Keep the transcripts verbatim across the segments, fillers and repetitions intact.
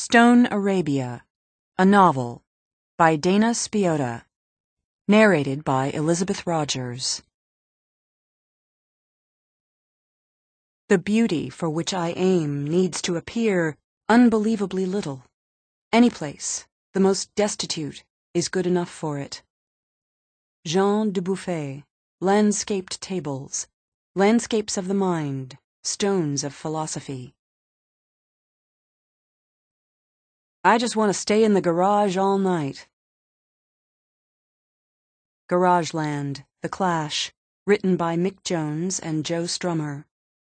Stone Arabia, a novel, by Dana Spiotta, narrated by Elizabeth Rogers. The beauty for which I aim needs to appear unbelievably little. Any place, the most destitute, is good enough for it. Jean Dubuffet, Landscaped Tables, Landscapes of the Mind, Stones of Philosophy. I just want to stay in the garage all night. Garageland, The Clash, written by Mick Jones and Joe Strummer.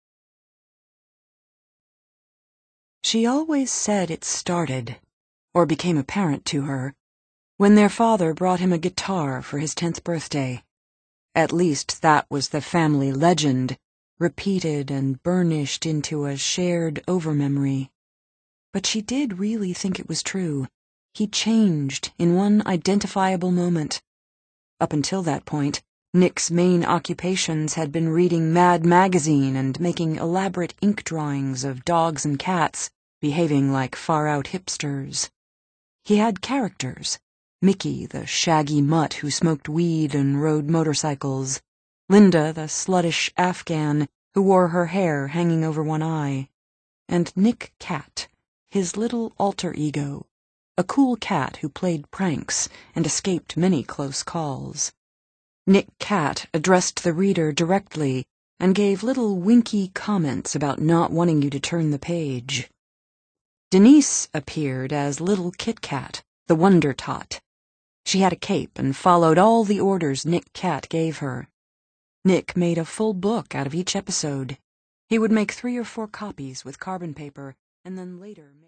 She always said it started, or became apparent to her, when their father brought him a guitar for his tenth birthday. At least that was the family legend, repeated and burnished into a shared overmemory. But she did really think it was true. He changed in one identifiable moment. Up until that point, Nick's main occupations had been reading Mad Magazine and making elaborate ink drawings of dogs and cats, behaving like far-out hipsters. He had characters. Mickey, the shaggy mutt who smoked weed and rode motorcycles. Linda, the sluttish Afghan who wore her hair hanging over one eye. And Nick Cat, his little alter ego, a cool cat who played pranks and escaped many close calls. Nick Cat addressed the reader directly and gave little winky comments about not wanting you to turn the page. Denise appeared as Little Kit Kat, the Wonder Tot. She had a cape and followed all the orders Nick Cat gave her. Nick made a full book out of each episode. He would make three or four copies with carbon paper and then later make